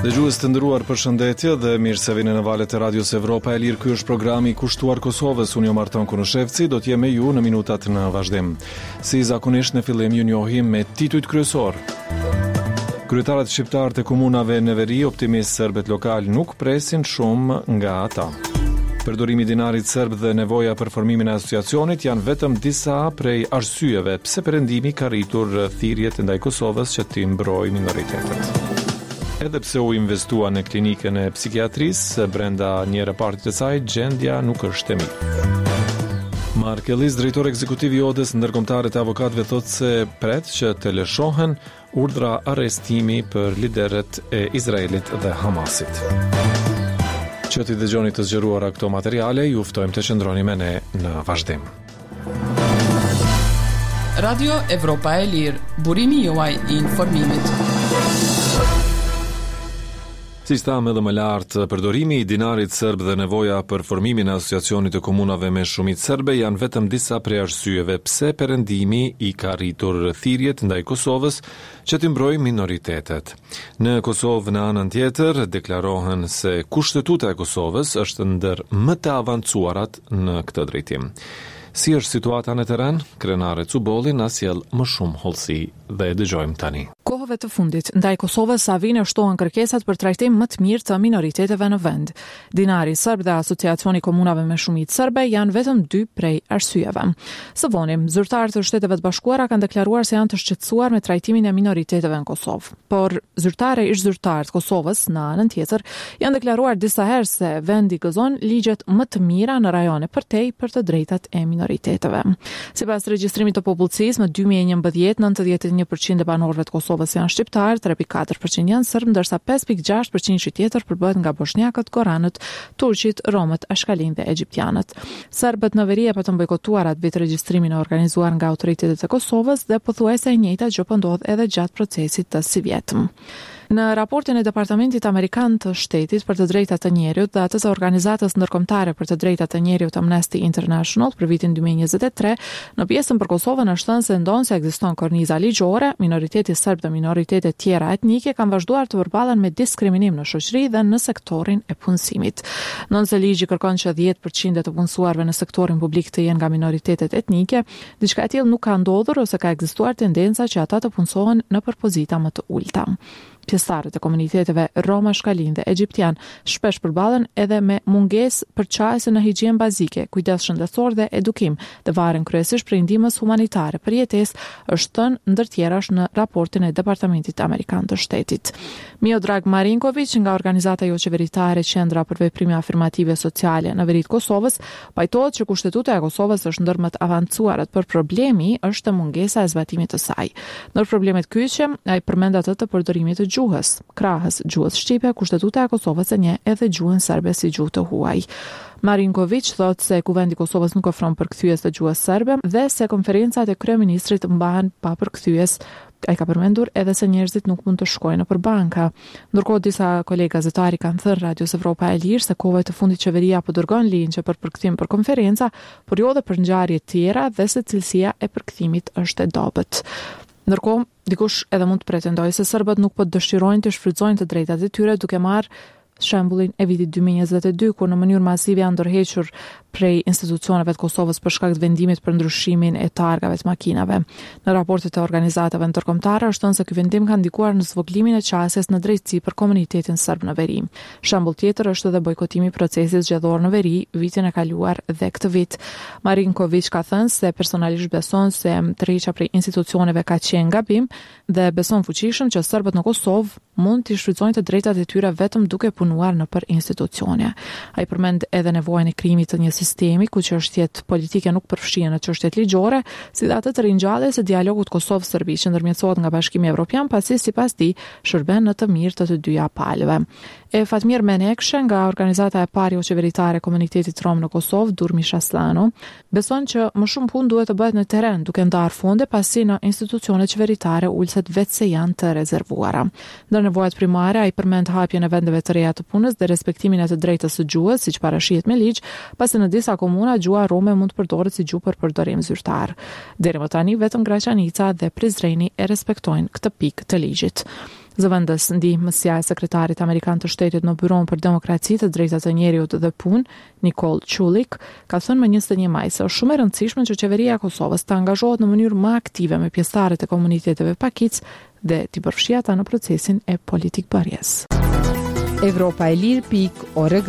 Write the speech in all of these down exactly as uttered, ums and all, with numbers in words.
Dëgjues të nderuar, përshëndetje dhe mirë se vini në valët e Radios Evropa e Lirë. Ky është programi i kushtuar Kosovës. Unë jam Arton Kunushevci, do të jem me ju në minutat në vazhdim. Si zakonisht në fillim ju njohim me titujt kryesor. Kryetarët shqiptar të komunave në veri, optimist serbët lokal nuk presin shumë nga ata. Përdorimi i dinarit serb dhe nevoja për formimin e asociacionit janë vetëm disa prej arsyeve pse perëndimi ka rritur thirrjet ndaj Kosovës që t'i mbrojë minoritetet. Edhe pse u investua në klinikën e psikiatrisë, brenda një repartit të saj, gjendja nuk është e mirë. Mark Ellis, drejtori ekzekutiv i Odës ndërkombëtare të avokatëve, thotë se pret që të lëshohen urdhra arrestimi për liderët e Izraelit dhe Hamasit. Që t'i dëgjoni të zgjeruara këto materiale, ju ftojmë të qëndroni me ne në vazhdim. Radio Evropa e Lirë, burimi juaj i informimit. Si thamë edhe më lartë, përdorimi i dinarit serb dhe nevoja për formimin e asociacionit të komunave me shumicë serbe janë vetëm disa prej arsyeve pse perëndimi i ka rritur thirrjet ndaj Kosovës që t'i mbrojë minoritetet. Në Kosovë, në anën tjetër, deklarohen se kushtetuta e Kosovës është ndër më të avancuarat në këtë drejtim. Si është situata në teren? Krenare Cubolli na sjell më shumë hollësi dhe e dëgjojmë tani. Kohëve të fundit, ndaj Kosovës sa vijnë shtohen kërkesat për trajtim më të mirë të minoriteteve në vend. Dinari serb dhe Asociacioni i Komunave me Shumicë serbe janë vetëm dy prej arsyeve. Së vonim, zyrtarët e Shteteve të Bashkuara kanë deklaruar se janë të shqetësuar me trajtimin e minoriteteve në Kosovë. Por zyrtare ish zyrtarë të Kosovës në anën tjetër janë deklaruar disa herë se vendi gëzon ligjet më të mira në rajone përtej për të drejtat e minoriteteve. Sipas regjistrimit të popullsisë, në dy mijë e njëmbëdhjetë, nëntëdhjetë e një përqind e banorëve të Kosovës janë shqiptarë, tre pikë katër përqind janë serb, ndërsa pesë pikë gjashtë përqind tjetër përbëhet nga bosnjakët, goranët, turqit, romët, ashkalin dhe egjiptianët. Serbët në veri e patën bojkotuar atë vit regjistrimin e organizuar nga autoritetet e Kosovës dhe pothuajse e njëjta gjë po ndodh edhe gjatë procesit të si vjetëm. Në raportin e Departamentit Amerikan të Shtetit për të drejtat të njerëzit dhe atë të Organizatës Ndërkombëtare për të drejtat të njerëzit Amnesty International për vitin dy mijë e njëzet e tre, në pjesën për Kosovën është thënë se ndonë se ekziston korniza ligjore, minoriteti serb dhe minoritetet tjera etnike kanë vazhduar të përballen me diskriminim në shoqëri dhe në sektorin e punësimit. Nëse ligji kërkon që dhjetë përqind të punësuarve në sektorin publik të jenë nga minoritetet etnike, diçka e tillë nuk ka ndodhur ose ka ekzistuar tendenca që ata të punësohen në pozita më të ulta. Pjesëtarët e komuniteteve Roma, shkalin dhe egjiptian shpesh përballen edhe me mungesë përçarëse në higjinë bazike, kujdes shëndetësor dhe edukim, dhe varen kryesisht prej ndihmës humanitare për jetesë, është thënë ndër tjerash në raportin e Departamentit Amerikan të Shtetit. Miodrag Marinković nga organizata jo qeveritare Qendra për veprime afirmative sociale në veri të Kosovës, pajtohet që kushtetuta e Kosovës është ndër më të avancuarat, por problemi është mungesa e zbatimit të saj. Ndër problemet kyçe, ai përmend atë të përdorimit të gjuhës. Krahas gjuhës shqipe, kushtetuta e Kosovës e njeh edhe gjuhën serbe si gjuhë të huaj. Marinković thotë se kuvendi i Kosovës nuk ofron përkthyes të gjuhës serbe dhe se konferencat e kryeministrit mbahen pa përkthyes. Ai ka përmendur edhe se njerëzit nuk mund të shkojnë nëpër banka. Ndërkohë disa kolegë gazetari kanë thënë Radios Evropa e Lirë se kohëve të fundit qeveria po dërgon linjë për përkthim për konferenca, por jo edhe për ngjarje të tjera dhe se cilësia e përkthimit është e dobët. Ndërkohë, dikush edhe mund të pretendojë se serbët nuk po dëshirojnë të shfrytëzojnë të drejtat e tyre duke marrë shembullin e vitit dy mijë e njëzet e dy, kur në mënyrë masive janë ndërhequr prej institucioneve të Kosovës për shkak të vendimit për ndryshimin e targave të makinave. Në raportet e organizatave ndërkombëtare është thënë se ky vendim ka ndikuar në zvoglimin e qasjes në drejtësi për komunitetin serb në veri. Shembull tjetër është edhe bojkotimi i procesit zgjedhor në veri vitin e kaluar dhe këtë vit. Marinković ka thënë se personalisht beson se tërheqja prej institucioneve ka qenë gabim dhe beson fuqishëm që serbët në Kosovë mund të shfrytëzojnë të drejtat e tyre vetëm duke punuar në për institucione. Ai përmend edhe nevojën e krijimit të një sistemi ku çështjet politike nuk përfshihen në çështjet ligjore, si dhe atë të ringjalljes së dialogut Kosovë-Serbi që ndërmjetësohet nga Bashkimi Evropian, pasi sipas tij shërben në të mirë të të dyja palëve. E Fatmir Menekshë nga organizata e parë jo qeveritare e komunitetit rom në Kosovë, Durmi Shaslano, beson që më shumë punë duhet të bëhet në terren, duke ndarë fonde pasi në institucionet qeveritare ulset vetë se janë të rezervuara. Ndër nevojat primare ai përmend hapjen e vendeve të reja të punës dhe respektimin e të drejtës së gjuhës, siç parashihet me ligj, pasi në disa komuna gjuha rome mund të përdoret si gjuhë për përdorim zyrtar. Deri më tani vetëm Graçanica dhe Prizreni e respektojnë këtë pikë të ligjit. Zëvendës ndihmësja e sekretarit amerikan të shtetit në Byron për Demokraci, të Drejtat e Njerëzit dhe Punë, Nicole Chulik, ka thënë më njëzet e një maj se është shumë e rëndësishme që qeveria e Kosovës të angazhohet në mënyrë më aktive me pjesëtarët e komuniteteve pakic dhe t'i përfshijë ata në procesin e politikbërjes. Evropa e Lirë pikë org.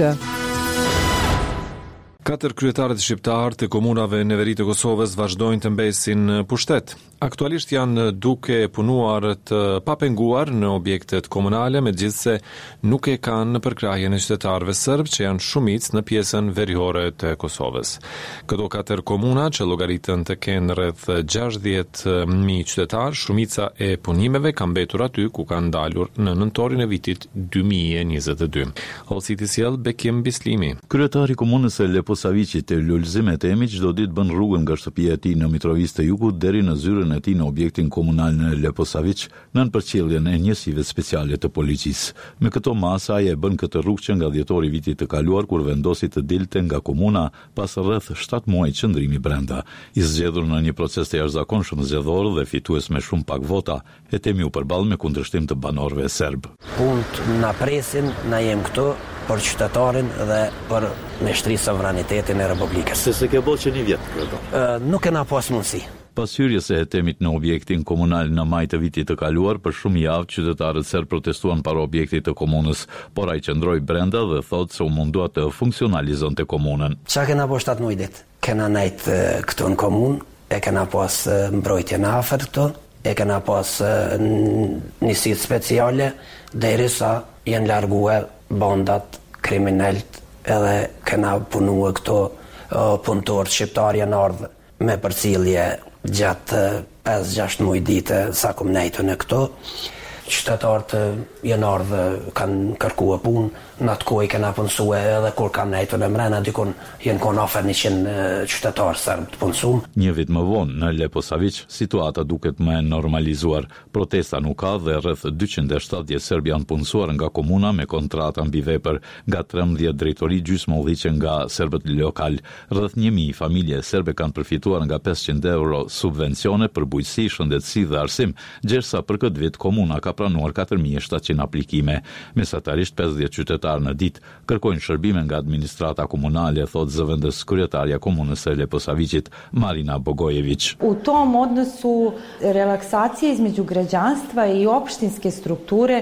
Katër kryetarët shqiptar të komunave në veri të Kosovës vazhdojnë të mbesin pushtet. Aktualisht janë duke punuar të papenguar në objektet komunale, megjithse nuk e kanë në përkrahjen e qytetarëve serb që janë shumicë në pjesën veriore të Kosovës. Këto katër komuna që llogaritën të kenë rreth gjashtëdhjetë mijë qytetar, shumica e punimeve kanë mbetur aty ku kanë dalur në nëntorin e vitit dy mijë e njëzet e dy. Holsiti sjell Bekim Bislimi. Kryetari i komunës së Leposaviçit të Lulzim Etemi çdo ditë bën rrugën nga shtëpia e tij në Mitrovic të Jugut deri në zyrën e tij në objektin komunal në Leposavić, nën përcjelljen e njësive speciale të policisë. Me këto masa ai e bën këtë rrugë që nga dhjetori i vitit të kaluar kur vendosi të dilte nga komuna pas rreth shtatë muaj qëndrimi brenda. I zgjedhur në një proces të jashtëzakonshëm zgjedhor dhe fitues me shumë pak vota, Etemi u përball me kundërshtim të banorëve serb. Punët na presin, na jem këtu për qytetarin dhe për meshtri sovranitetin e Republikës. Se se ke bërë që një vjet këto? Nuk e na pas mundësi. Pas hyrjes së Etemit në objektin komunal në maj të vitit të kaluar, për shumë javë qytetarët serb protestuan para objektit të komunës, por ai qëndroi brenda dhe thotë se u mundua të funksionalizonte komunën. Çka kena po shtatë muaj ditë? Kena nejt këtu në komunë, e kena pas mbrojtje në afër këtu, e kena pas njësit speciale, derisa janë larguar bandat kriminelt, edhe kena punue këto punëtor shqiptar janë ardhur me përcjellje gjatë pesë gjashtë muaj dite sa kom nejtu në këto. Qytetarët janë ardhur, kanë kërkuar punë, në atë kohë kena punësue edhe kur kam nejtu në mrena, dikun jenë kon afer njëqind qytetarë serb të punësum. Një vit më vonë në Leposavić, situata duket më e normalizuar. Protesta nuk ka dhe rreth dyqind e shtatëdhjetë serb janë punësuar nga komuna me kontrata mbi vepër, nga trembëdhjetë drejtori gjysmëulliqe nga serbët lokal. Rreth një mijë familje serbe kanë përfituar nga pesëqind euro subvencione për bujqësi, shëndetësi dhe arsim, ndërsa për këtë vit komuna ka pranuar katër mijë e shtatëqind aplikime. Mesatarisht pesëdhjetë qytetarë në ditë kërkojnë shërbime nga administrata komunale, thotë zëvendës kryetarja komunës së Leposavićit Marina Bogojević. U tom odnosu relaksacije između građanstva i opštinske strukture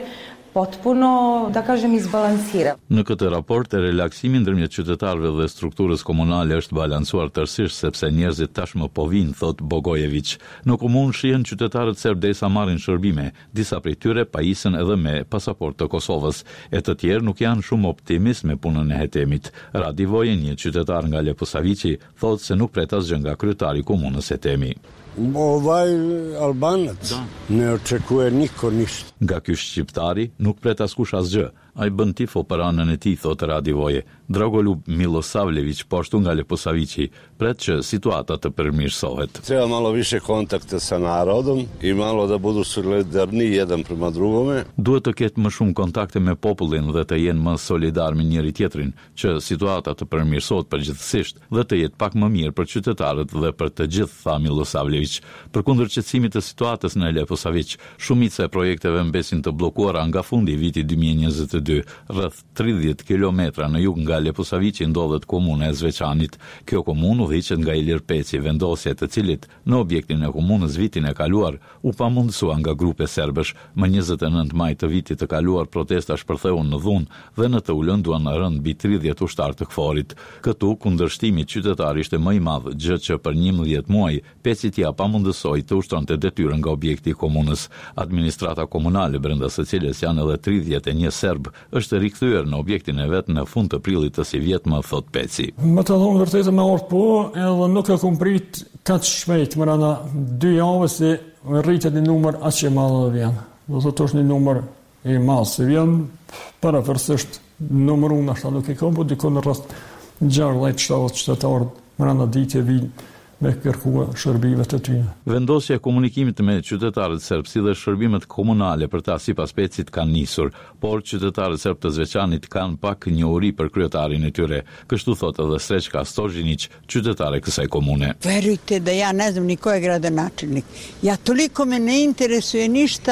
potpuno, da kažem, izbalansira. Në këtë raport, e relaksimi ndërmjet qytetarëve dhe strukturës komunale është balancuar tërësisht sepse njerëzit tashmë po vinë, thot Bogojević. Në komunë shihen qytetarët serb derisa marrin shërbime, disa prej tyre pajisen edhe me pasaportë të Kosovës, e të tjerë nuk janë shumë optimist me punën e Hetemit. Radi Voje, një qytetar nga Leposavići, thotë se nuk pret asgjë nga kryetari i komunës Hetemi. Ovaj Albanec ne očekuje niko ništa. Nga ky shqiptari nuk pret askush asgjë. Ai bën tifo për anën e tij, thotë Radivoje. Dragoljub Milosavljević, po ashtu nga Leposavići, pret që situata të përmirësohet. Treba malo više kontakte sa narodom i malo da budu solidarni jedan prema drugome. Duhet të ketë më shumë kontakte me popullin dhe të jenë më solidar me njëri tjetrin, që situata të përmirësohet përgjithsisht dhe të jetë pak më mirë për qytetarët dhe për të gjithë, tha Milosavljević. Përkundër qetësimit të situatës në Leposavić, shumica e projekteve mbesin të bllokuara nga fundi i vitit dy mijë e njëzet e dy. Rreth tridhjetë kilometra në jug nga Leposavići ndodhet komuna e Zveçanit. Kjo komunë udhëhiqet nga Ilir Peci, vendosje të cilit në objektin e komunës vitin e kaluar u pamundësua nga grupe serbësh. Më njëzet e nëntë maj të vitit të kaluar protesta shpërtheun në dhunë dhe në të ulënduan në rënd mbi tridhjetë ushtar të këforit. Këtu kundërshtimi qytetar ishte më i madh, gjë që për njëmbëdhjetë muaj Peci t'ia pamundësoi të ushtronte detyrën nga objekti i komunës. Administrata komunale, brenda së cilës janë edhe tridhjetë e një serb, është rikthyer në objektin e vet në fund të prillit të si vjet, më thot Peci. Më të thonë vërtetë me orë po, edhe nuk e kum prit kaq shpejt, më rana dy javë se rritet një numër aq i madh dhe vjen. Do thotë është një numër i madh se vjen, parafersisht numër unë ashta nuk e kam, po dikon rreth gjashtëdhjetë shtatë qytetarë më rana ditë vinë me kërkua shërbimet e tyre. Vendosja e komunikimit me qytetarët serb si dhe shërbimet komunale për ta sipas Pecit kanë nisur, por qytetarët serb të Zveçanit kanë pak njohuri për kryetarin e tyre. Kështu thotë edhe Srećka Stožinić, qytetare kësaj komune. Verujte da ja ne znam ni ko je gradonačelnik. Ja toliko me ne interesuje ništa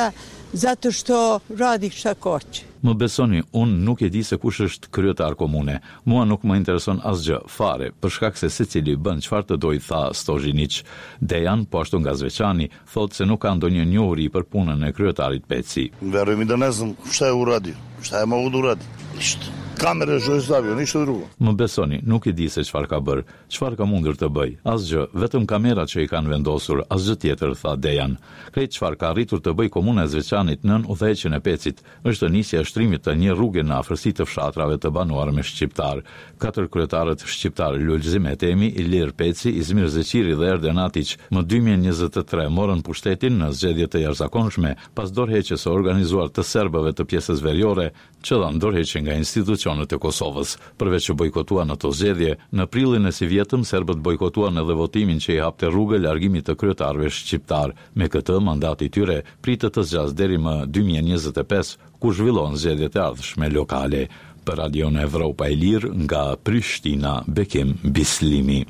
zato što radiš tako hoće. Më besoni, unë nuk e di se kush është kryetar komune. Mua nuk më intereson asgjë fare, për shkak se secili bën çfarë të dojë, tha Stojinic. Dejan, po ashtu nga Zveçani, thotë se nuk ka ndonjë njohuri për punën e kryetarit Peci. Verujem i da ne znam šta je uradio, šta je mogu da uradi. Ništa. Kamere što je stavio, ništa drugo. Më besoni, nuk e di se çfarë ka bërë, çfarë ka mundur të bëj. Asgjë, vetëm kamerat që i kanë vendosur, asgjë tjetër, tha Dejan. Krejt çfarë ka arritur të bëj komuna e Zveçanit nën udhëheqjen e Pecit, është nisja e shtrimit të një rruge në afërsi të fshatrave të banuar me shqiptar. Katër kryetarët shqiptar Lulzim Etemi, Ilir Peci, Izmir Zeqiri dhe Erden Atiq, më dy mijë e njëzet e tre morën pushtetin në zgjedhje të jashtëzakonshme pas dorëheqjes së organizuar të serbëve të pjesës veriore, që dhan dorëheqje nga institucionet e Kosovës. Përveç që bojkotuan ato zgjedhje, në prillin e si vjetëm serbët bojkotuan edhe votimin që i hapte rrugë largimit të kryetarëve shqiptar. Me këtë mandati i tyre pritet të zgjasë deri më dy mijë e njëzet e pesë, ku zhvillon zgjedhjet e ardhshme lokale. Për Radion Evropa e Lirë nga Prishtina, Bekim Bislimi.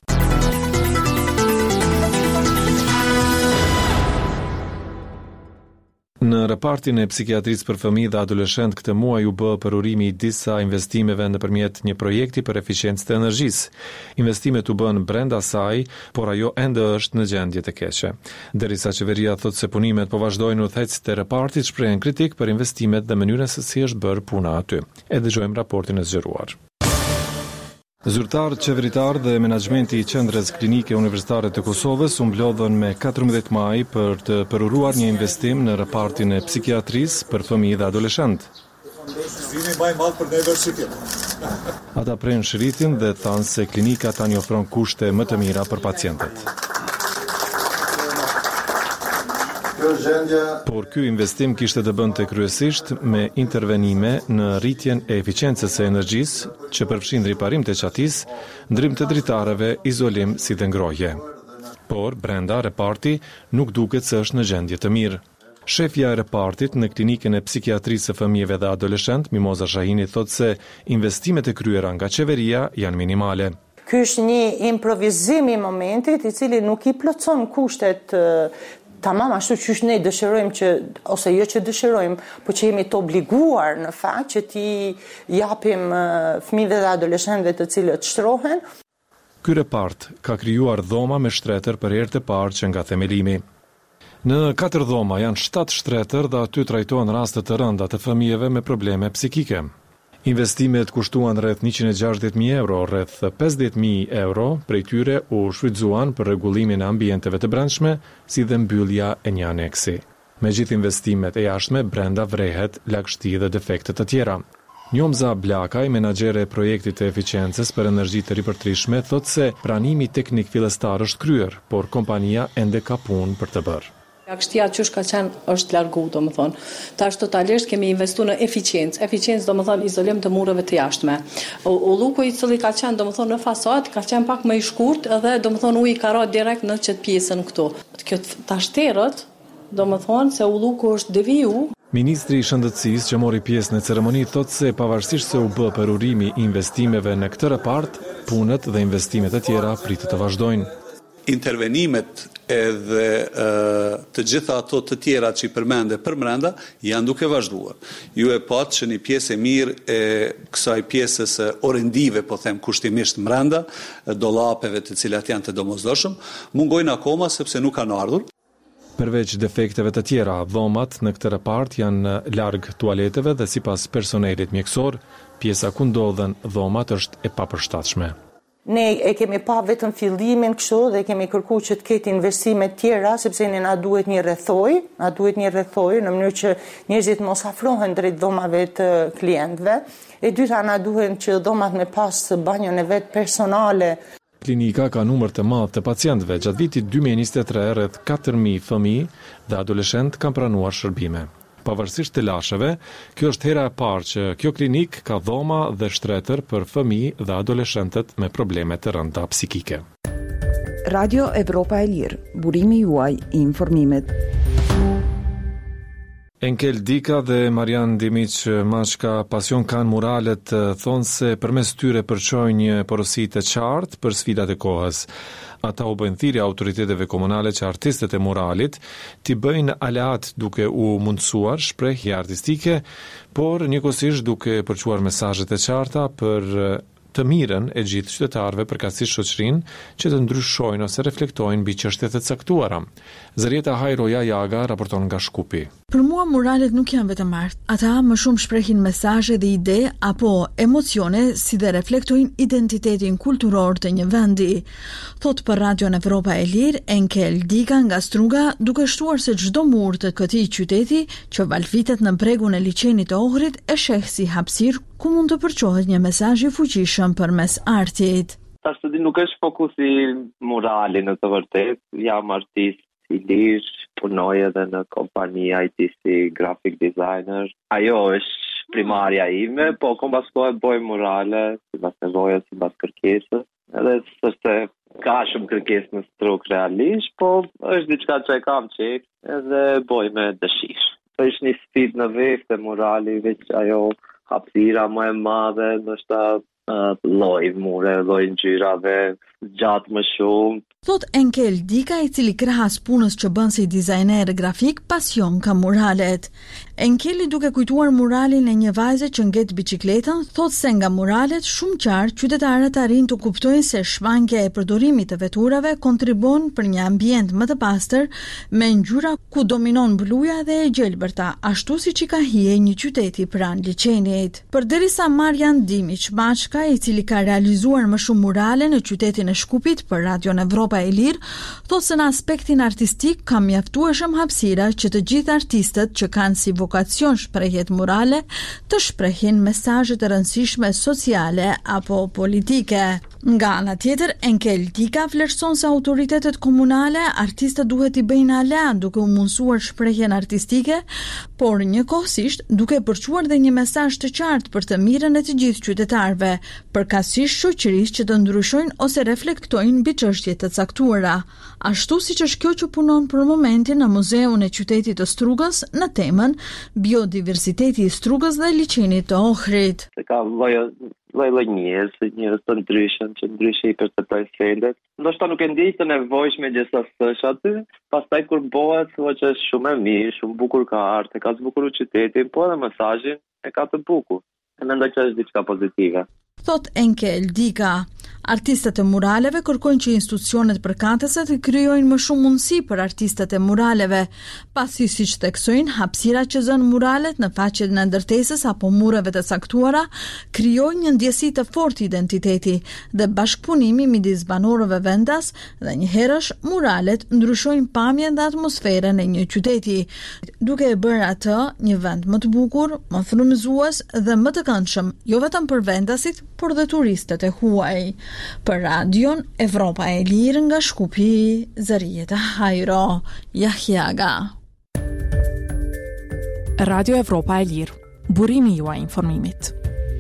Në repartin e psikiatrisë për fëmijë dhe adoleshent këtë muaj u bë përurimi i disa investimeve nëpërmjet një projekti për eficiencë të energjisë. Investimet u bën brenda saj, por ajo ende është në gjendje të keqe. Derisa qeveria thotë se punimet po vazhdojnë, udhëheqësit e repartit shprehen kritik për investimet dhe mënyrën se si është bërë puna aty. E dëgjojmë raportin e zgjeruar. Zyrtar qeveritar dhe menaxhmenti i Qendrës Klinike Universitare të Kosovës u mblodhën me katërmbëdhjetë maj për të përuruar një investim në repartin e psikiatrisë për fëmijë dhe adoleshent. Ata prenë shëritin dhe thanë se klinika tani ofron kushte më të mira për pacientët. Por ky investim kishte të bënte kryesisht me intervenime në rritjen e eficiencës së energjisë, që përfshin riparim të qatisë, ndrim të dritareve, izolim si dhe ngrohje. Por brenda reparti nuk duket se është në gjendje të mirë. Shefja e repartit në klinikën e psikiatrisë së fëmijëve dhe adoleshent, Mimoza Shahini, thotë se investimet e kryera nga qeveria janë minimale. Ky është një improvizim i momentit i cili nuk i plotson kushtet tamam ashtu që ne dëshirojmë që, ose jo që dëshirojmë, po që jemi të obliguar në fakt që ti japim fëmijëve dhe adoleshentëve të cilët shtrohen. Ky repart ka krijuar dhoma me shtretër për herë të parë që nga themelimi. Në katër dhoma janë shtatë shtretër dhe aty trajtohen raste të rënda të fëmijëve me probleme psikike. Investimet kushtuan rreth njëqind e gjashtëdhjetë mijë euro, rreth pesëdhjetë mijë euro prej tyre u shfrytzuan për rregullimin e ambienteve të brendshme, si dhe mbyllja e një aneksi. Me gjithë investimet e jashtme, brenda vrehet lagështi dhe defekte të tjera. Njomza Blakaj, menaxhere e projektit të eficiencës për energji të ripërtrishme, thotë se pranimi teknik fillestar është kryer, por kompania ende ka punë për të bërë. Lagështia qysh ka qenë është largu, do më thonë. Tash totalisht kemi investu në eficiencë. Eficiencë do më thonë izolim të mureve të jashtme. Ulluku i cili ka qenë do më thonë në fasad, ka qenë pak më i shkurt edhe do më thonë uji ka ra direkt në qëtë pjesën këtu. Kjo tash terët, do më thonë se ulluku është deviju. Ministri i Shëndetësisë që mori pjesë në ceremoni thotë se pavarësisht se u bë përurimi i investimeve në këtë repart, punët dhe investimet e tjera pritet të vazhdojnë. Intervenimet edhe e, të gjitha ato të tjera që i përmende për brenda janë duke vazhduar. Ju e pat që një pjesë e mirë e kësaj pjesës orendive, po them kushtimisht brenda, dollapeve të cilat janë të domosdoshëm, mungojnë akoma sepse nuk kanë ardhur. Përveç defekteve të tjera, dhomat në këtë repart janë larg tualeteve dhe sipas personelit mjekësor, pjesa ku ndodhen dhomat është e papërshtatshme. Ne e kemi pa vetëm fillimin kështu dhe kemi kërku që të ketë investime tjera, sepse ne na duhet një rrethoj, na duhet një rrethoj në mënyrë që njerëzit mos afrohen drejt dhomave të klientëve. E dyta, na duhen që dhomat me pas banjon e vet personale. Klinika ka numër të madh të pacientëve. Gjatë vitit dy mijë e njëzet e tre, rreth katër mijë fëmijë dhe adoleshent kanë pranuar shërbime. Pavarësisht të lasheve, kjo është hera e parë që kjo klinik ka dhoma dhe shtretër për fëmijë dhe adoleshentët me probleme të rënda psikike. Radio Evropa e Lirë, burimi juaj i informimit. Enkel Dika dhe Marian Dimiq Mashka pasion kanë muralet, thonë se përmes tyre përçojnë një porosi të qartë për sfidat e kohës. Ata u bëjnë thirrje autoriteteve komunale që artistët e muralit t'i bëjnë aleat duke u mundësuar shprehje artistike, por njëkohësisht duke përçuar mesazhet e qarta për të mirën e gjithë qytetarëve përkatësisht shoqërinë që të ndryshojnë ose reflektojnë mbi çështjet e caktuara. Zërieta Hajroja Jaga raporton nga Shkupi. Për mua muralet nuk janë vetëm art. Ata më shumë shprehin mesazhe dhe ide apo emocione si dhe reflektojnë identitetin kulturor të një vendi. Thot për Radion Evropa e Lirë, Enkel Dika nga Struga, duke shtuar se çdo mur të këtij qyteti që valfitet në bregun e liçenit të Ohrit e sheh si hapësirë ku mund të përçohet një mesazh i fuqishëm përmes artit. Tash të di nuk është fokusi murali në të vërtet, jam artist i lish, punoj edhe në kompani I T si graphic designer. Ajo është primarja ime, po kom paskoj bëj murale, si pas nevojës, si pas kërkesës, edhe sështë ka shumë kërkesë në struk realisht, po është diçka që e kam qejf, edhe bëj me dëshirë. Është një sfidë në vetë e murali, veç ajo hapësira më e madhe, ndoshta uh, lloj mure, lloj ngjyrave, gjatë më shumë. Thot Enkel Dika, i cili krahas punës që bën si dizajner grafik, pasion ka muralet. Enkeli, duke kujtuar muralin e një vajze që ngjet biçikletën, thot se nga muralet shumë qartë qytetarët arrin të kuptojnë se shmangja e përdorimit të veturave kontribon për një ambient më të pastër me ngjyra ku dominon bluja dhe e gjelbërta, ashtu siç i ka hije një qyteti pranë liçenit. Përderisa Marian Dimiq Mashka, i cili ka realizuar më shumë murale në qytetin e Shkupit për Radion Evropa e Lirë, thot se në aspektin artistik ka mjaftueshëm hapësira që të gjithë artistët që kanë si vokacion shprehjet murale të shprehin mesazhe të rëndësishme sociale apo politike. Nga ana tjetër, Enkel Dika vlerëson se autoritetet komunale, artistët duhet i bëjnë aleat duke u mundësuar shprehjen artistike, por njëkohësisht duke përçuar dhe një mesazh të qartë për të mirën e të gjithë qytetarëve, përkatësisht shoqërisë që të ndryshojnë ose reflektojnë mbi çështje të caktuara, ashtu siç është kjo që punon për momentin në Muzeun e Qytetit të Strugës në temën Biodiversiteti i Strugës dhe liçenit të Ohrit. Ka lloj lloj njerëz, njerëz të ndryshëm që ndryshe i perceptojnë sendet. Ndoshta nuk e ndjej të nevojshme gjithsesi aty, pastaj kur bëhet thua që është shumë e mirë, shumë bukur ka art, e ka zbukuru qytetin, po edhe mesazhin e ka të bukur. E mendoj që është diçka pozitive. Thot Enkel Dika. Artistët e muraleve kërkojnë që institucionet përkatëse të krijojnë më shumë mundësi për artistët e muraleve, pasi siç theksojnë, hapësira që zën muralet në faqet në ndërtesës apo mureve të caktuara krijojnë një ndjesi të fortë identiteti dhe bashkëpunimi midis banorëve vendas dhe njëherësh muralet ndryshojnë pamjen dhe atmosferën e një qyteti, duke e bërë atë një vend më të bukur, më frymëzues dhe më të këndshëm, jo vetëm për vendasit, por dhe turistët e huaj. Për Radion Evropa e Lirë nga Shkupi, Zërieta Hajro Jahjaga. Radio Evropa e Lirë, burimi juaj informimit.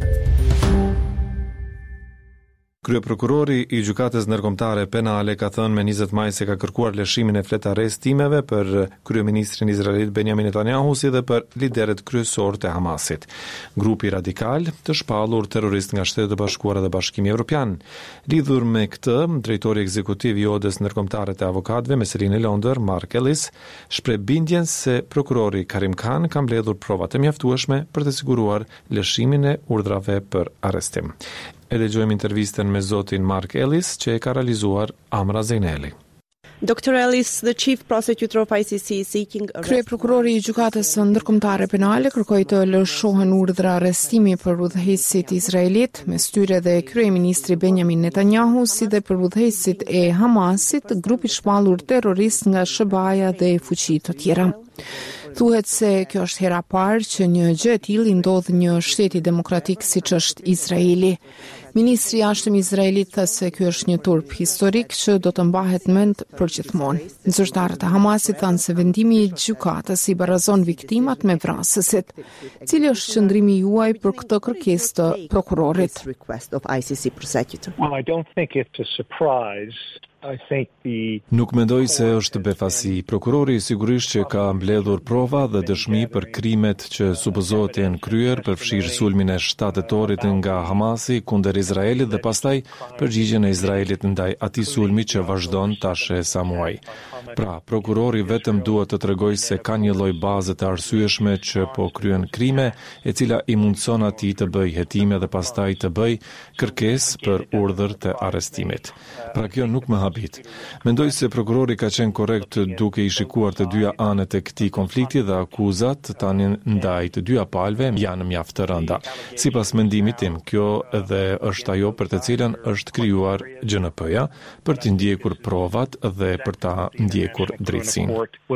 Kryeprokurori i Gjykatës Ndërkombëtare Penale ka thënë me njëzet maj se ka kërkuar lëshimin e flet arrestimeve për kryeministrin izraelit Benjamin Netanyahu si dhe për lideret kryesor të Hamasit, grupi radikal të shpallur terrorist nga Shtetet e Bashkuara dhe Bashkimi Evropian. Lidhur me këtë, drejtori ekzekutiv i Odës Ndërkombëtare të Avokatëve me sedinë në Londër, Mark Ellis, shpreh bindjen se prokurori Karim Khan ka mbledhur prova të mjaftueshme për të siguruar lëshimin e urdhrave për arrestim. E dëgjojmë intervistën me zotin Mark Ellis që e ka realizuar Amra Zejneli. Doctor Ellis, the chief prosecutor of I C C is seeking arrest. Kryeprokurori i Gjykatës Ndërkombëtare Penale kërkoi të lëshohen urdhra arrestimi për udhëheqësit izraelit, me styre dhe kryeministri Benjamin Netanyahu, si dhe për udhëheqësit e Hamasit, grupi shpallur terrorist nga S B A-ja dhe fuqi të tjera. Thuhet se kjo është hera parë që një gjë e tillë ndodh një shteti demokratik siç është Izraeli. Ministri i jashtëm izraelit tha se ky është një turp historik që do të mbahet mend përgjithmonë. Zyrtarët e Hamasit thanë se vendimi i gjykatës i barazon viktimat me vrasësit. Cili është qëndrimi juaj për këtë kërkesë të prokurorit? Well, I don't think it's a surprise. I think the... Nuk mendoj se është befasi. Prokurori sigurisht që ka mbledhur prova dhe dëshmi për krimet që supozohet janë kryer, përfshirë sulmin e shtatëtorit nga Hamasi kundër Izraelit dhe pastaj përgjigjen e Izraelit ndaj atij sulmi që vazhdon tash e sa muaj. Pra, prokurori vetëm duhet të tregojë se ka një lloj baze të arsyeshme që po kryen krime, e cila i mundson atij të bëjë hetime dhe pastaj të bëjë kërkesë për urdhër të arrestimit. Pra kjo nuk më habit. Mendoj se prokurori ka qenë korrekt duke i shikuar të dyja anët e këtij konflikti dhe akuzat tani ndaj të dyja palëve janë mjaft të rënda. Sipas mendimit tim, kjo edhe është ajo për të cilën është krijuar G N P-ja, për të ndjekur provat dhe për ta ndjekur drejtësinë.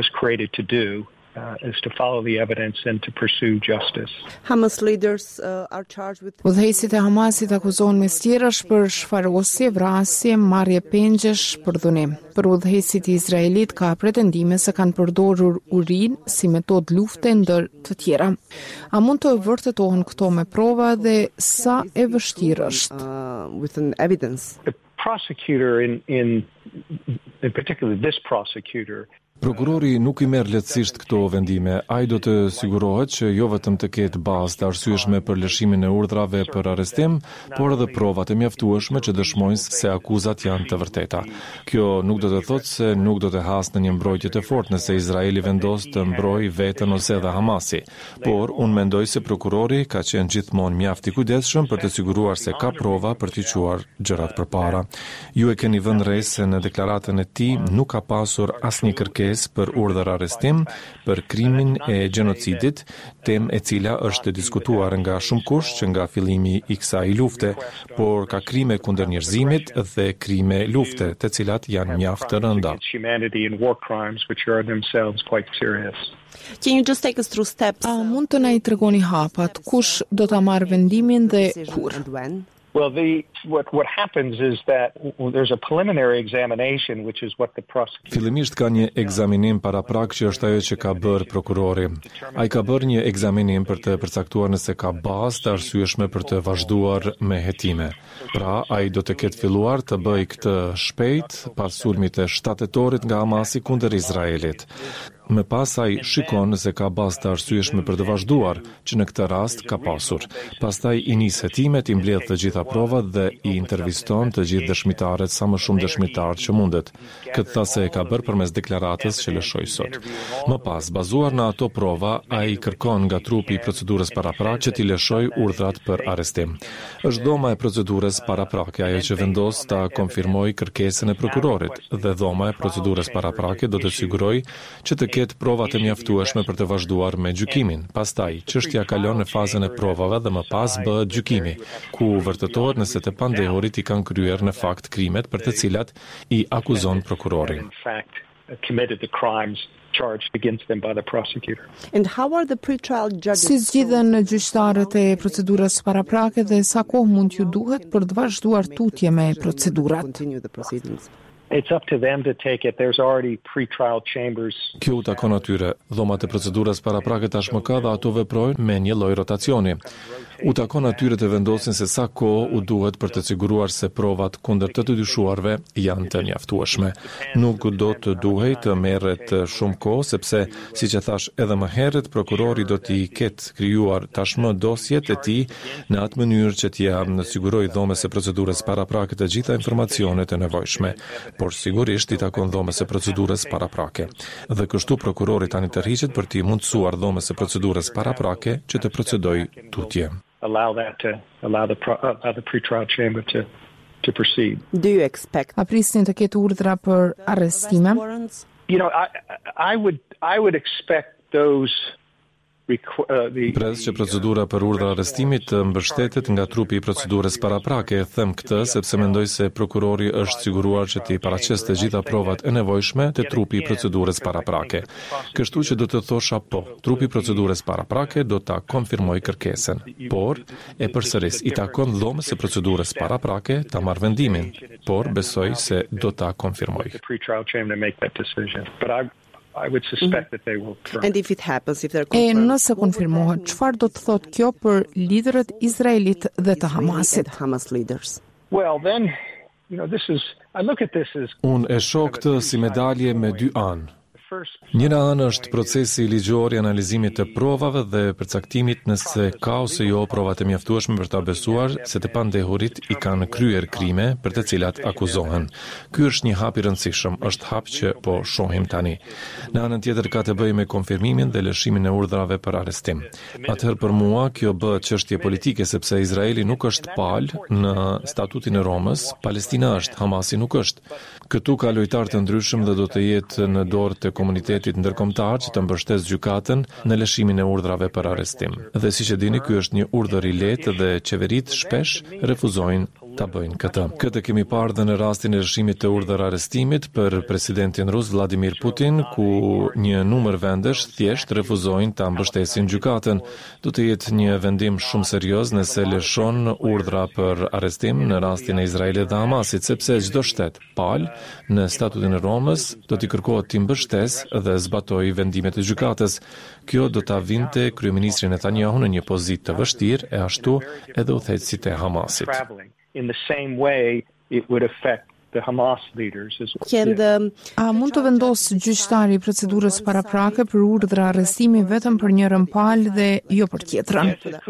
Uh, is to follow the evidence and to pursue justice. Hamas leaders uh, are charged with... Udhëheqësit e Hamasit akuzohen mes tjerash për shfarosje, vrasje, marrje pengjesh, për dhunim. Për udhëheqësit e Izraelit ka pretendime se kanë përdorur urinë si metodë lufte ndër të tjera. A mund të vërtetohen këto me prova dhe sa e vështirë është? Uh, with an evidence. The prosecutor in in in particular this prosecutor Prokurori nuk i merr lehtësisht këto vendime. Ai do të sigurohet që jo vetëm të ketë bazë të arsyeshme për lëshimin e urdhrave për arrestim, por edhe provat e mjaftueshme që dëshmojnë se akuzat janë të vërteta. Kjo nuk do të thotë se nuk do të hasë në një mbrojtje të fortë nëse Izraeli vendos të mbrojë veten ose edhe Hamasi. Por unë mendoj se prokurori ka qenë gjithmonë mjaft i kujdesshëm për të siguruar se ka prova për të quar gjërat përpara. Ju e keni vënë re se në deklaratën e tij nuk ka pasur asnjë kërkesë për urdhër arrestim për krimin e gjenocidit, temë e cila është diskutuar nga shumë kush që nga fillimi i kësaj lufte, por ka krime kundër njerëzimit dhe krime lufte, të cilat janë mjaft të rënda. Can you just take us through steps? A mund të na i tregoni hapat, kush do ta marrë vendimin dhe kur? Well, the what what happens is that there's a preliminary examination, which is what the prosecutor. Fillimisht ka një ekzaminim paraprak që është ajo që ka bërë prokurori. Ai ka bërë një ekzaminim për të përcaktuar nëse ka bazë të arsyeshme për të vazhduar me hetime. Pra, ai do të ketë filluar të bëjë këtë shpejt pas sulmit të shtatëtorit nga Hamasi kundër Izraelit. Më pas ai shikon nëse ka bazë të arsyeshme për të vazhduar, që në këtë rast ka pasur. Pastaj i nis hetimet, i mbledh të gjitha provat dhe i interviston të gjithë dëshmitarët, sa më shumë dëshmitar që mundet. Këtë thasë e ka bërë përmes deklaratës që lëshoj sot. Më pas, bazuar në ato prova, ai kërkon nga trupi i procedurës paraprake që t'i lëshoj urdhrat për arrestim. Është dhoma e procedurës paraprake ajo që vendos ta konfirmoj kërkesën e prokurorit, dhe dhoma e procedurës paraprake do të sigurojë që të ketë provat e mjaftueshme për të vazhduar me gjykimin. Pastaj, çështja kalon në fazën e provave dhe më pas bëhet gjykimi, ku vërtetohet nëse të pandehurit i kanë kryer në fakt krimet për të cilat i akuzon prokurori. And how are the pre-trial judges? Si zgjidhen gjyqtarët e procedurës paraprake dhe sa kohë mund t'ju duhet për të vazhduar tutje me procedurat? It's up to them to take it. There's already pre-trial chambers. Kjo u takon atyre. Dhomat e procedurës paraprake tashmë ka dhe ato veprojnë me një lloj rotacioni. U takon atyre të vendosin se sa kohë u duhet për të siguruar se provat kundër të të dyshuarve janë të mjaftueshme. Nuk do të duhej të merret shumë kohë, sepse, siç e thash edhe më herët, prokurori do t'i ketë krijuar tashmë dosjet e tij në atë mënyrë që t'ia sigurojë dhomës së procedurës paraprake të gjitha informacionet e nevojshme, por sigurisht i takon dhomës së procedurës paraprake. Dhe kështu prokurori tani tërhiqet për t'i mundësuar dhomës së procedurës paraprake që të procedojë tutje. Allow that to allow the pro, uh, the pre-trial chamber to to proceed. Do you expect? A prisnin të ketë urdhra për arrestime? You know, I I would I would expect those Pres që procedura për urdhër arrestimit të mbështetet nga trupi i procedurës paraprake. Them këtë sepse mendoj se prokurori është siguruar që t'i paraqesë të gjitha provat e nevojshme te trupi i procedurës paraprake. Kështu që do të thosha po, trupi i procedurës paraprake do ta konfirmoj kërkesën. Por, e përsëris, i takon dhomës së procedurës paraprake ta marrë vendimin, por besoj se do ta konfirmoj. I would suspect that they will try. And if it happens, if they're E nëse konfirmohet, çfarë do të thotë kjo për liderët izraelit dhe të Hamasit? Hamas leaders. Well, then, you know, this is I look at this as Unë e shoh këtë si medalje me dy anë. Njëra anë është procesi i ligjor i analizimit të provave dhe përcaktimit nëse ka ose jo provat e mjaftueshme për ta besuar se të pandehurit i kanë kryer krime për të cilat akuzohen. Ky është një hap i rëndësishëm, është hap që po shohim tani. Në anën tjetër ka të bëjë me konfirmimin dhe lëshimin e urdhrave për arrestim. Atëherë për mua kjo bëhet çështje politike sepse Izraeli nuk është palë në statutin e Romës, Palestina është, Hamasi nuk është. Këtu ka lojtar të ndryshëm dhe do të jetë në dorë të komunitetit ndërkombëtar që të mbështesë gjykatën në lëshimin e urdhrave për arrestim. Dhe siç e dini, ky është një urdhër i lehtë dhe qeveritë shpesh refuzojnë ta bëjnë këtë. Këtë kemi parë dhe në rastin e lëshimit të urdhër arrestimit për presidentin rus Vladimir Putin, ku një numër vendesh thjesht refuzojnë ta mbështesin gjykatën. Do të jetë një vendim shumë serioz nëse lëshon urdhra për arrestim në rastin e Izraelit dhe Hamasit, sepse çdo shtet palë në statutin e Romës do t'i kërkohet t'i mbështesë dhe zbatojë vendimet e gjykatës. Kjo do ta vinte kryeministri Netanyahu në një pozitë të vështirë e ashtu edhe udhëheqësit e Hamasit. In the same way it would affect the Hamas leaders as well. A mund të vendosë gjyqtari i procedurës paraprake për urdhra arrestimi vetëm për njërin palë dhe jo për tjetrën?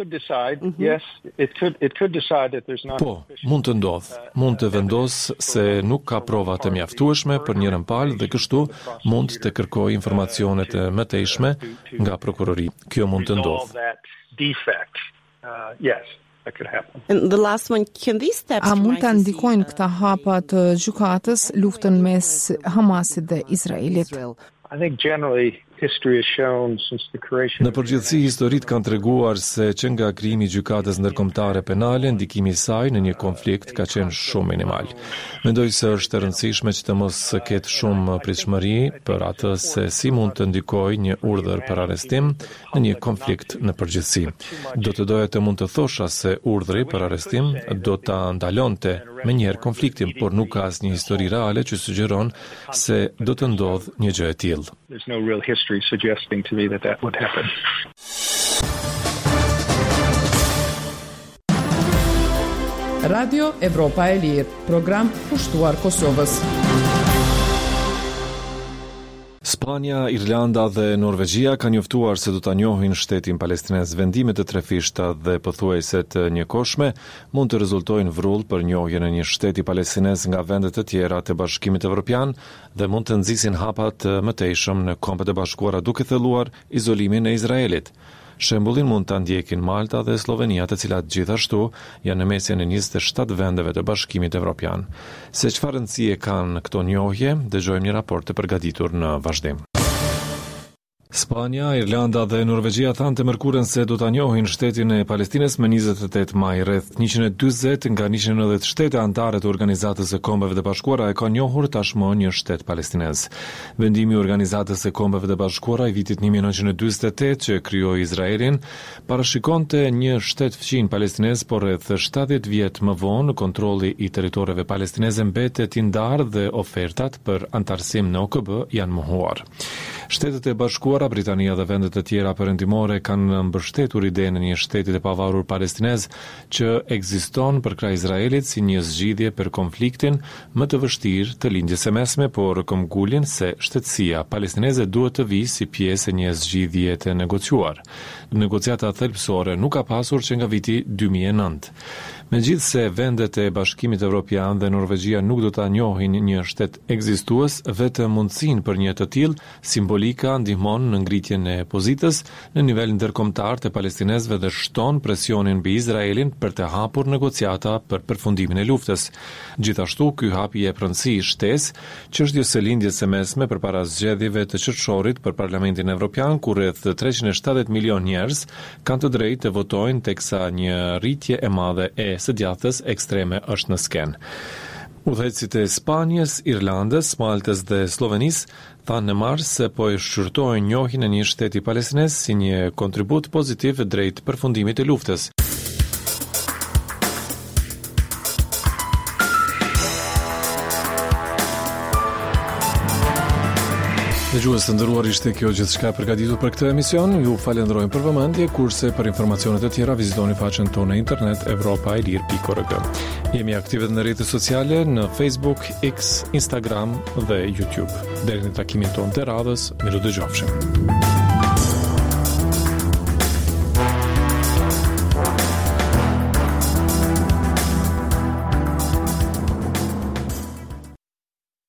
Po, mund të ndodhë. Mund të vendosë se nuk ka prova të mjaftueshme për njërin palë dhe kështu mund të kërkojë informacionet e mëtejshme nga prokurori. Kjo mund të ndodhë. Uh, yes. And the last one, can these steps A mund të ndikojnë këta hapa të gjykatës luftën mes Hamasit dhe Izraelit? I think generally history has shown since the creation. Në përgjithësi historitë kanë treguar se që nga krijimi i gjykatës ndërkombëtare penale, ndikimi i saj në një konflikt ka qenë shumë minimal. Mendoj se është e rëndësishme që të mos ketë shumë pritshmëri për atë se si mund të ndikojë një urdhër për arrestim në një konflikt në përgjithësi. Do të doja të mund të thosha se urdhri për arrestim do ta ndalonte menjëherë konfliktin, por nuk ka asnjë histori reale që sugjeron se do të ndodhë një gjë e tillë. There's no real history suggesting to me that that would happen. Radio Evropa e Lirë, program pushtuar Kosovës. Spanja, Irlanda dhe Norvegjia kanë njoftuar se do ta njohin shtetin palestinez. Vendimet e trefishta dhe pothuajse të njëkohshme mund të rezultojnë vrull për njohjen e një shteti palestinez nga vendet të tjera të Bashkimit Evropian dhe mund të nxisin hapa të mëtejshëm në Kombet e Bashkuara duke thelluar izolimin e Izraelit. Shembullin mund ta ndjekin Malta dhe Slovenia, të cilat gjithashtu janë në mesin e njëzet e shtatë vendeve të Bashkimit Evropian. Se çfarë rëndësie kanë këto njohje, dëgjojmë një raport të përgatitur në vazhdim. Spanja, Irlanda dhe Norvegjia thanë të mërkurën se do ta njohin shtetin e Palestinës më njëzet e tetë maj. Rreth njëqind e dyzet nga njëqind e nëntëdhjetë shtete anëtare të Organizatës së Kombeve të Bashkuara e kanë njohur tashmë një shtet palestinez. Vendimi i Organizatës së Kombeve të Bashkuara i vitit një mijë e nëntëqind e dyzet e tetë që krijoi Izraelin parashikonte një shtet fqin palestinez, por rreth shtatëdhjetë vjet më vonë kontrolli i territoreve palestineze mbetet i ndarë dhe ofertat për antarësim në O K B janë mohuar. Shtetet e Bashkuara, Britania dhe vendet e tjera perëndimore kanë mbështetur idenë e një shteti të pavarur palestinez që ekziston përkrah Izraelit si një zgjidhje për konfliktin më të vështirë të lindjes së mesme, por këmbgulin se shtetësia palestineze duhet të vijë si pjesë e një zgjidhje të negociuar. Negociata thelbësore nuk ka pasur që nga viti dy mijë e nëntë. Megjithse vendet e Bashkimit Evropian dhe Norvegjia nuk do ta njohin një shtet ekzistues, vetëm mundësinë për një të tillë simbolika ndihmon në ngritjen e pozitës në nivel ndërkombëtar të palestinezëve dhe shton presionin mbi Izraelin për të hapur negociata për përfundimin e luftës. Gjithashtu, ky hap i jep rëndësi shtesë çështjes së lindjes së mesme përpara zgjedhjeve të qertshorit për Parlamentin Evropian, ku rreth treqind e shtatëdhjetë milion njerëz kanë të drejtë të votojnë, teksa një rritje e madhe e së djathtës ekstreme është në skenë. Udhëheqësit e Spanjës, Irlandës, Maltës dhe Slovenisë thanë në mars se po e shqyrtojnë njohjen e një shteti palestinez si një kontribut pozitiv drejt përfundimit të luftës. Dëgjues të nderuar, ishte kjo gjithçka përgatitur për këtë emision. Ju falenderojmë për vëmendje, kurse për informacionet e tjera vizitoni faqen tonë në internet europa e lir pikë org. Jemi aktive në rrjetet sociale në Facebook, X, Instagram dhe YouTube. Deri në takimin tonë të radhës, miru dëgjofshim.